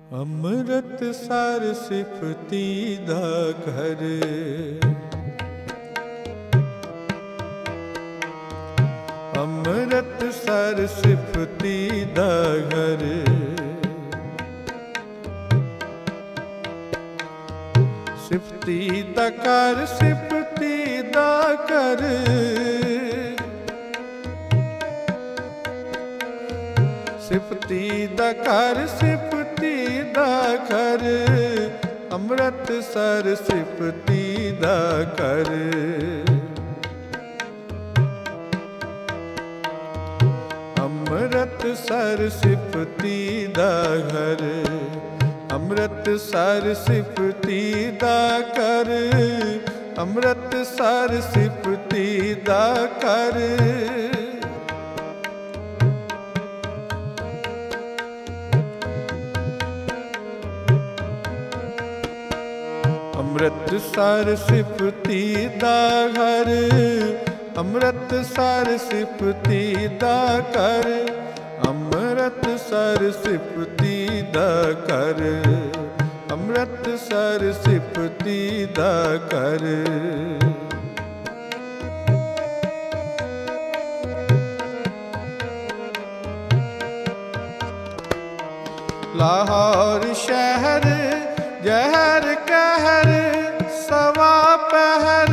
ਅੰਮ੍ਰਿਤਸਰ ਸਿਫਤੀ ਦਾ ਘਰ, ਅੰਮ੍ਰਿਤਸਰ ਸਿਫਤੀ ਦਾ ਘਰ। ਸਿਫਤੀ ਦਾ ਘਰ, ਸਿਫਤੀ ਦਾ ਘਰ, ਸਿਫਤੀ ਦਾ ਘਰ, ਸਿਫਤੀ ਦਾ ਘਰ। ਅੰਮ੍ਰਿਤਸਰ ਸਿਫਤੀ ਦਾ ਘਰ। ਅੰਮ੍ਰਿਤਸਰ ਸਿਫਤੀ ਦਾ ਘਰ, ਅੰਮ੍ਰਿਤਸਰ ਸਿਫਤੀ ਦਾ ਘਰ, ਅੰਮ੍ਰਿਤਸਰ ਸਿਫਤੀ ਦਾ ਘਰ। ਅੰਮ੍ਰਿਤਸਰ ਸਿਫਤੀ ਦਾ ਘਰ, ਅੰਮ੍ਰਿਤਸਰ ਸਿਫਤੀ ਦਾ ਘਰ, ਅੰਮ੍ਰਿਤਸਰ ਸਿਫਤੀ ਦਾ ਘਰ, ਅੰਮ੍ਰਿਤਸਰ ਸਿਫਤੀ ਦਾ ਘਰ। ਲਾਹੌਰ ਸ਼ਹਿਰ ਜ਼ਹਿਰ ਕਹਿਰ ਸਵਾ ਪਹਿਰ।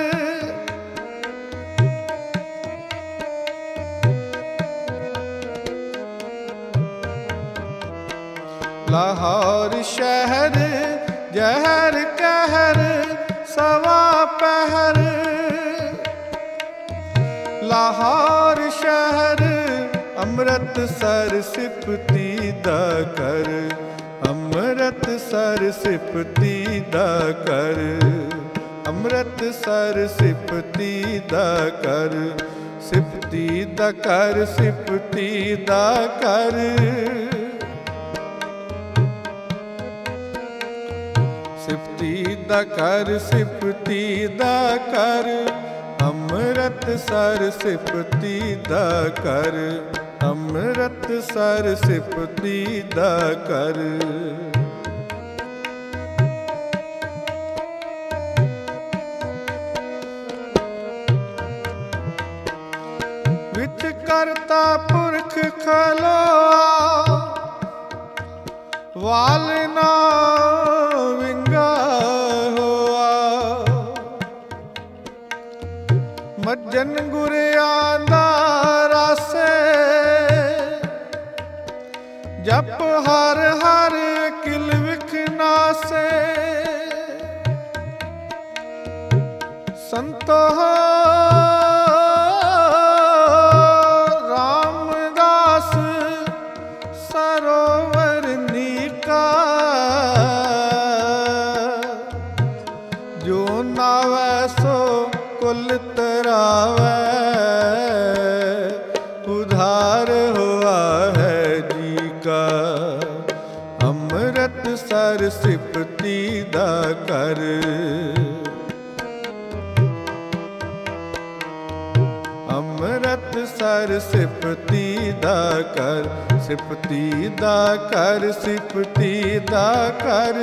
ਲਾਹੌਰ ਸ਼ਹਿਰ ਜ਼ਹਿਰ ਕਹਿਰ ਸਵਾ ਪਹਿਰ। ਲਾਹੌਰ ਸ਼ਹਿਰ ਅੰਮ੍ਰਿਤਸਰ ਸਿਫਤੀ ਦਾ ਘਰ, ਅੰਮ੍ਰਿਤਸਰ ਸਿਫਤੀ ਦਾ ਘਰ, ਅੰਮ੍ਰਿਤਸਰ ਸਿਫਤੀ ਦਾ ਘਰ। ਸਿਫਤੀ ਦਾ ਘਰ, ਸਿਫਤੀ ਦਾ ਘਰ। ਸਿਫਤੀ ਦਾ ਘਰ, ਸਿਫਤੀ ਦਾ ਘਰ, ਅੰਮ੍ਰਿਤਸਰ ਸਿਫਤੀ ਦਾ ਘਰ, ਅੰਮ੍ਰਿਤਸਰ ਸਿਫਤੀ ਦਾ ਘਰ। ਵਿੱਚ ਕਰਤਾ ਪੁਰਖ ਖਲੋਆ, ਵਾਲ ਨਾ ਵਿੰਗਾ ਹੋਆ। ਮੱਜਨ ਗੁਰਿਆਂ ਦਾ ਰਾਸੇ, ਜਪ ਹਰ ਹਰ ਕਿਲ ਵਿਖ ਨਾਸੇ। ਸੰਤੋ ਰਾਮਦਾਸ ਸਰੋਵਰ ਨੀਕਾ। ਜੋ ਨਾਵੈ ਸੋ ਕੁਲ ਤਰਾਵੈ, ਉਧਾਰ ਹੋਆ ਹੈ ਜੀ ਕਾ। ਅੰਮ੍ਰਿਤਸਰ ਸਿਫਤੀ ਦਾ ਘਰ। ਅੰਮ੍ਰਿਤਸਰ ਸਿਫਤੀ ਦਾ ਘਰ, ਸਿਫਤੀ ਦਾ ਘਰ, ਸਿਫਤੀ ਦਾ ਘਰ।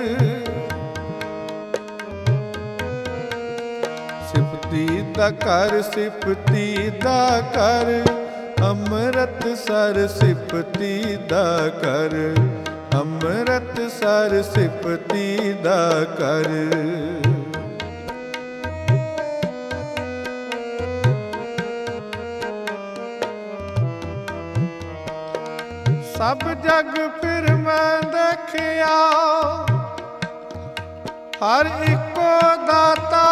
ਸਿਫਤੀ ਦਾ ਘਰ, ਸਿਫਤੀ ਦਾ ਘਰ, ਅੰਮ੍ਰਿਤਸਰ ਸਿਫਤੀ ਦਾ ਘਰ, ਅੰਮ੍ਰਿਤਸਰ ਸਿਫਤੀ ਦਾ ਘਰ। ਸਭ ਜਗ ਫਿਰ ਮੈਂ ਦੇਖਿਆ, ਹਰ ਇੱਕੋ ਦਾਤਾ।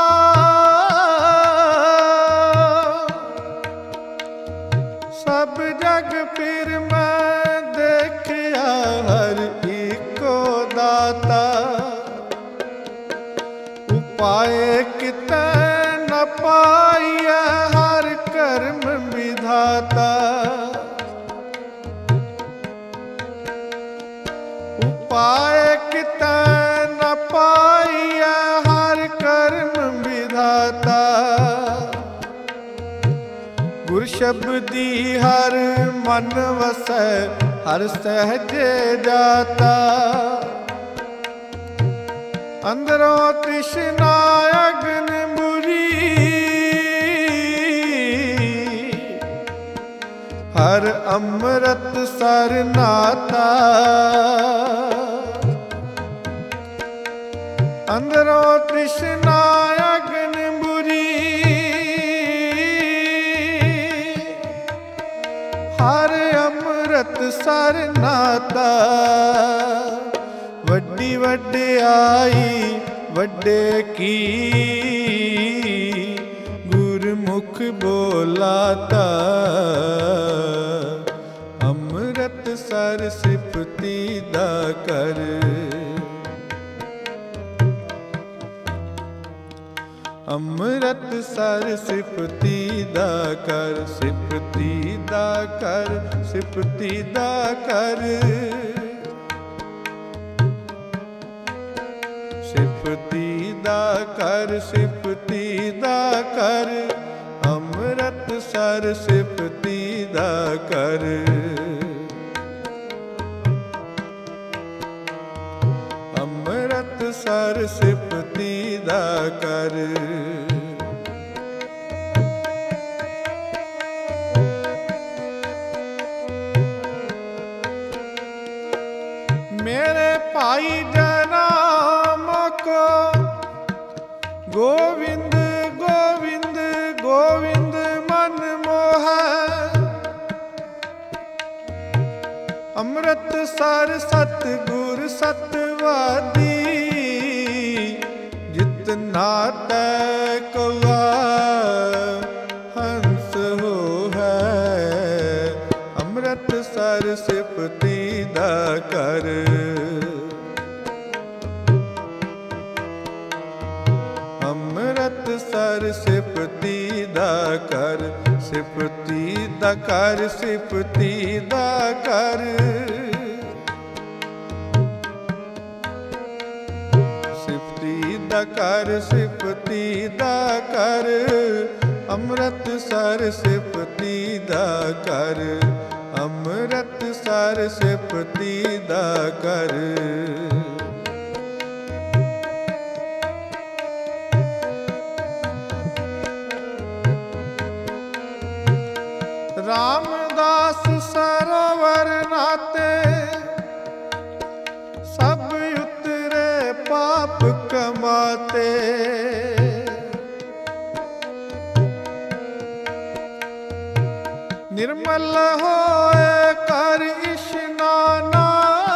ਸਭ ਜਗ ਫਿਰ ਮੈਂ ਦੇਖਿਆ, ਹਰ ਇੱਕੋ ਦਾਤਾ। ਉਪਾਏ ਕਿਤੈ ਨ ਪਾਈਐ, ਹਰ ਕਰਮ ਵਿਧਾਤਾ। ਉਪਾਏ ਕਿਤੈ ਨ ਪਾਈਐ, ਹਰ ਕਰਮ ਵਿਧਾਤਾ। ਗੁਰ ਸ਼ਬਦੀ ਹਰ ਮਨ ਵਸੈ, हर सहजे जाता। अंदरों तृष्णा अग्न बुरी, हर अमृत सर नाता। अंदरों तृष्णा अग्न बुरी, हर अमृत सर नाता। वड्डी वड्याई वड्डे की, गुरमुख बोलाता। अमृत सर सिफती दा कर, अमृत सर सिफती दा कर। सिफती दा कर, सिफती दा कर, सिफती दा कर, सिफती दा कर। अमृत सर सिफती दा कर, अमृत सर सिफती दा कर। मेरे भाई जनाम को गोविंद गोविंद गोविंद मन मोह। अमृत सर सतगुर सतवादी, जितना तै कौआ हंस हो है। अमृत सर सिफती दा कर, अमृत सर सिफती दा कर। सिफती दा कर, सिफती दा कर, सिफती दा कर, सिफती दा कर। अमृत सर सिफती दा कर, अमृत सर सिफती दा कर। रामदास सरोवर नाते, सब उतरे पाप कमाते। निर्मल होए कर इशनाना,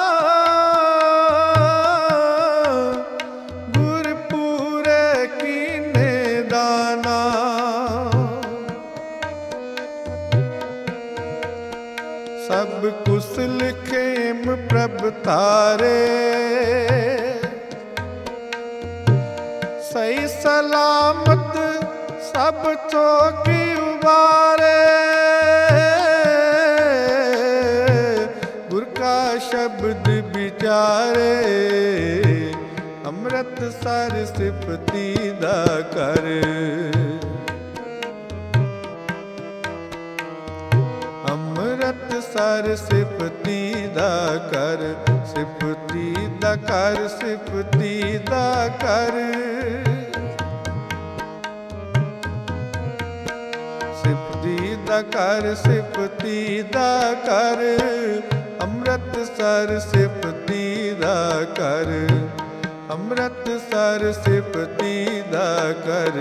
गुरपुरे कीने दाना। सब कुशल खेम प्रभ तारे, सही सलामत सब चौकी उबारे। गुर का शब्द विचारे, अमृत सर सिफती दा कर। अमृत सर सिफती दा कर, सिफती दा कर, सिफती दा कर। सिफती दा कर, सिफती दा कर। अमृत सर सिफती दा कर, अमृत सर सिफती दा कर।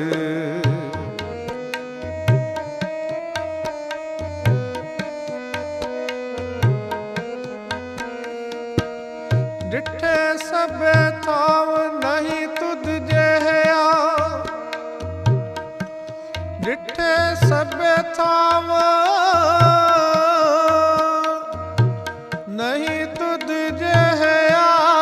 डिठे सब थाव नहीं तुद जहया, डिठे सब थाव नहीं तुद जहया।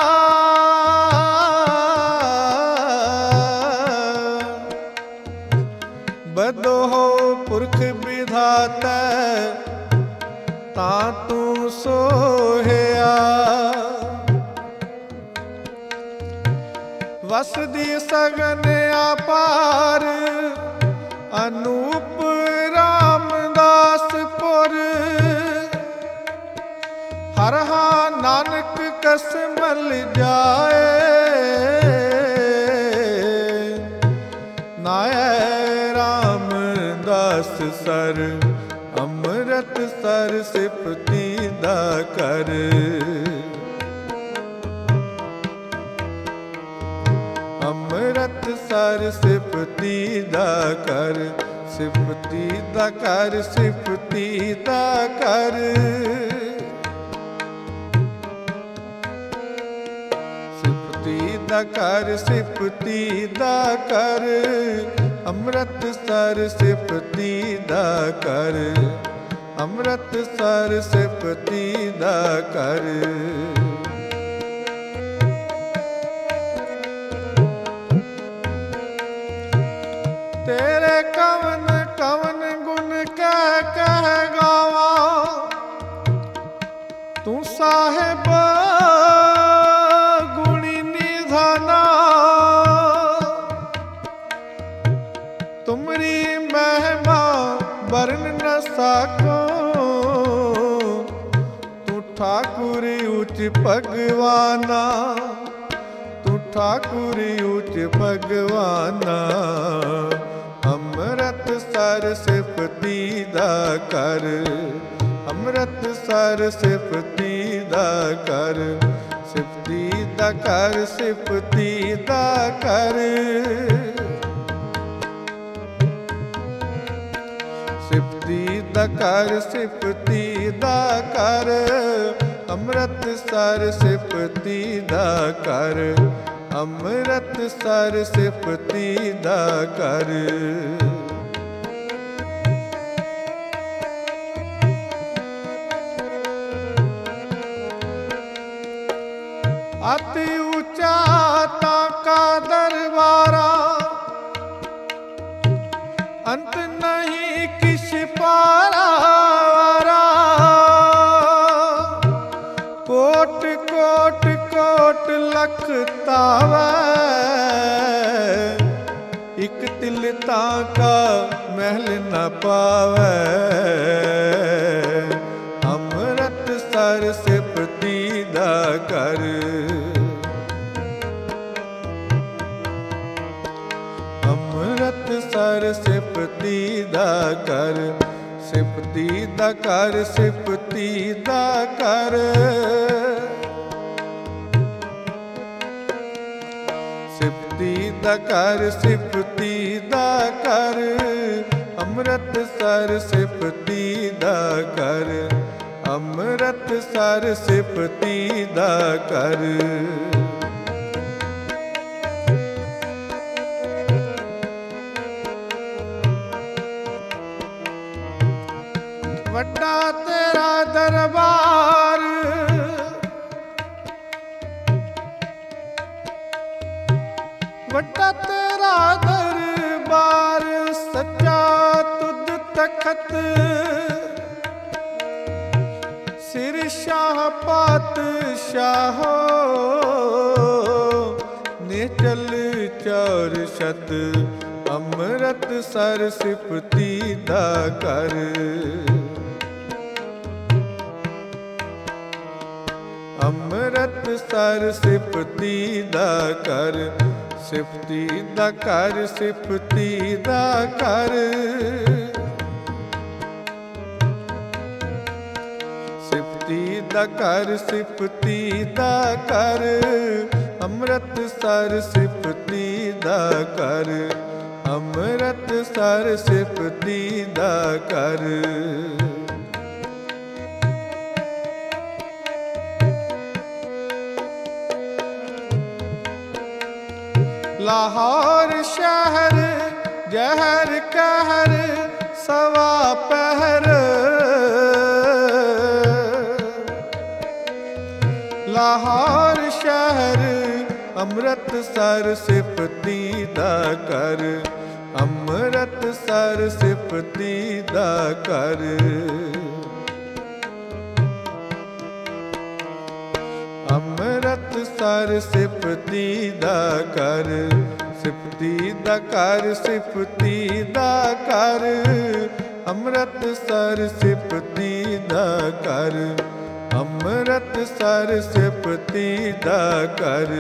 बदो हो पुरख विधाता, ता तू सोहया। वसदी सगन अपार, अनूप रामदास पुर। ਹਰਹਾ ਨਾਨਕ ਕਸਮਲ ਜਾਏ, ਨਾਏ ਰਾਮਦਾਸ ਸਰ ਅੰਮ੍ਰਿਤ ਸਰ ਸਿਫਤੀ ਦਾ ਕਰ। ਅੰਮ੍ਰਿਤ ਸਰ ਸਿਫਤੀ ਦਾ ਕਰ, ਸਿਫਤੀ ਦਾ ਕਰ, ਸਿਫਤੀ ਦਾ ਕਰ। ਸਿਫਤੀ ਦਾ ਕਰ, ਸਿਫਤੀ ਦਾ ਕਰ, ਅੰਮ੍ਰਿਤ ਸਰ ਸਿਫਤੀ ਦਾ ਕਰ, ਅੰਮ੍ਰਿਤ ਸਰ ਸਿਫਤੀ ਦਾ ਕਰ। ਤੇਰੇ ਕਵਨ ਕਵਨ ਗੁਣ ਕਹਿ ਕਹਿ ਗਾਵਾਂ, ਤੂੰ ਸਾਹਿਬ ਗੁਣੀ ਨਿਧਾਨਾ। ਤੁਮਰੀ ਮਹਿਮਾ ਵਰਨ ਨ ਸਾਕੋ, ਤੂੰ ਠਾਕੁਰ ਉੱਚ ਭਗਵਾਨਾ, ਤੂੰ ਠਾਕੁਰ ਉੱਚ ਭਗਵਾਨਾ। ਅੰਮ੍ਰਿਤ ਸਰ ਸਿਫਤੀ ਦਾ ਕਰ, ਅੰਮ੍ਰਿਤ ਸਰ ਸਿਫਤੀ ਦਾ ਕਰ, ਸਿਫਤੀ ਦਾ ਕਰ, ਸਿਫਤੀ ਦਾ ਕਰ। ਸਿਫਤੀ ਦਾ ਕਰ, ਸਿਫਤੀ ਦਾ ਕਰ, ਅੰਮ੍ਰਿਤ ਸਰ ਸਿਫਤੀ ਦਾ ਕਰ, ਅੰਮ੍ਰਿਤ ਸਰ ਸਿਫਤੀ ਦਾ ਕਰ। ਅਤਿ ਉੱਚਾ ਤਾਂ ਕਾ ਦਰਬਾਰਾ, ਅੰਤ ਨਹੀਂ ਕਿਛ ਪਾਰਾ। ਕੋਟ ਕੋਟ ਕੋਟ ਲਖ ਤਾਵੈ, ਇਕ ਤਿਲ ਤਾਂ ਕਾ ਮਹਿਲ ਨ ਪਾਵੈ। ਅੰਮ੍ਰਿਤ ਸਰ ਸਿਫਤੀ ਦਾ ਕਰ, ਅੰਮ੍ਰਿਤ ਸਰ ਸਿਫਤੀ ਦਾ ਕਰ, ਸਿਫਤੀ ਦਾ ਕਰ, ਸਿਫਤੀ ਦਾ ਕਰ। ਸਿਫਤੀ ਦਾ ਕਰ, ਸਿਫਤੀ ਦਾ ਕਰ, ਅੰਮ੍ਰਿਤ ਸਰ ਸਿਫਤੀ ਦਾ ਕਰ, ਅੰਮ੍ਰਿਤ ਸਰ ਸਿਫਤੀ ਦਾ ਕਰ। ਵੱਡਾ ਤੇਰਾ ਦਰਬਾਰ, ਵੱਡਾ ਤੇਰਾ ਦਰਬਾਰ, ਸੱਚਾ ਤੁਧ ਤਖਤ। ਸਿਰ ਸ਼ਾਹ ਪਾਤਸ਼ਾਹੋ, ਨਿਚਲ ਚੌਰ ਸ਼ਤ, ਅੰਮ੍ਰਿਤ ਸਰ ਸਿਫਤੀ ਦਾ ਕਰ। ਅੰਮ੍ਰਿਤ ਸਰ ਸਿਫਤੀ ਦਾ ਕਰ, ਸਿਫਤੀ ਦਾ ਕਰ, ਸਿਫਤੀ ਦਾ ਕਰ। ਸਿਫਤੀ ਦਾ ਕਰ, ਸਿਫਤੀ ਦਾ ਕਰ, ਅੰਮ੍ਰਿਤ ਸਰ ਸਿਫਤੀ ਦਾ ਕਰ, ਅੰਮ੍ਰਿਤ ਸਰ ਸਿਫਤੀ ਦਾ ਕਰ। ਲਾਹੌਰ ਸ਼ਹਿਰ ਜ਼ਹਿਰ ਕਹਿਰ ਸਵਾ ਪਹਿਰ, ਲਾਹੌਰ ਸ਼ਹਿਰ ਅੰਮ੍ਰਿਤ ਸਰ ਸਿਫਤੀ ਦਾ ਕਰ, ਅੰਮ੍ਰਿਤ ਸਰ ਸਿਫਤੀ ਦਾ ਕਰ। ਅੰਮ੍ਰਿਤ ਸਰ ਸਿਫਤੀ ਦਾ ਕਰ, ਸਿਫਤੀ ਦਾ ਕਰ, ਸਿਫਤੀ ਦਾ ਕਰ। ਅੰਮ੍ਰਿਤ ਸਰ ਸਿਫਤੀ ਦਾ ਕਰ, ਅੰਮ੍ਰਿਤ ਅੰਮ੍ਰਿਤਸਰ ਸਿਫਤੀ ਦਾ ਕਰ।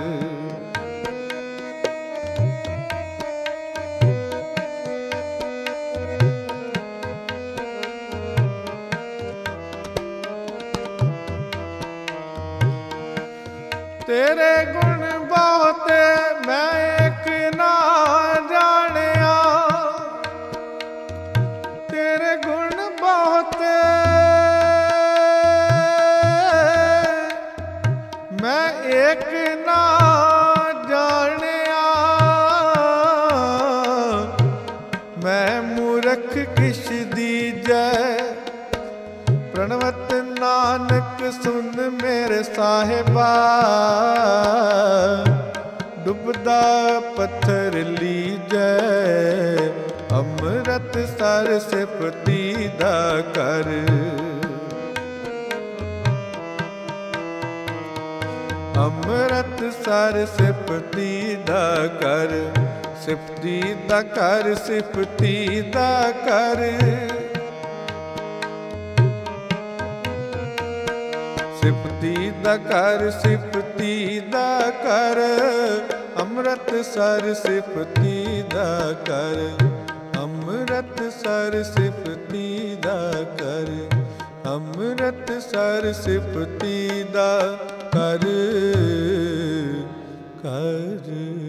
ਤੇਰੇ ਗੁਣ ਬਹੁਤੇ ਮੈਂ ਇੱਕ ਨਾ ਜਾਣਿਆ, ਤੇਰੇ ਗੁਣ ਬਹੁਤੇ ਮੈਂ ਇੱਕ ਨਾ ਜਾਣਿਆ। ਮੈਂ ਮੂਰਖ ਕਿਛ ਦੀਜੈ ਪ੍ਰਣਵਤ ਨਾਨਕ ਸੁਨ ਮੇਰੇ ਸਾਹਿਬਾ। ਡੁੱਬਦਾ ਪੱਥਰ ਲੀਜੈ ਅੰਮ੍ਰਿਤਸਰ ਸਿਫਤੀ ਦਾ ਕਰ। ਅੰਮ੍ਰਿਤਸਰ ਸਿਫਤੀ ਦਾ ਕਰ, ਸਿਫਤੀ ਦਾ ਕਰ, ਸਿਫਤੀ ਦਾ ਕਰ। ਸਿਫਤੀ ਦਾ ਕਰ, ਸਿਫਤੀ ਦਾ ਕਰ, ਅੰਮ੍ਰਿਤਸਰ ਸਿਫਤੀ ਦਾ ਕਰ। ਅੰਮ੍ਰਿਤਸਰ ਸਿਫਤੀ ਦਾ ਕਰ, ਅੰਮ੍ਰਿਤਸਰ ਸਿਫਤੀ ਦਾ ਕਰ।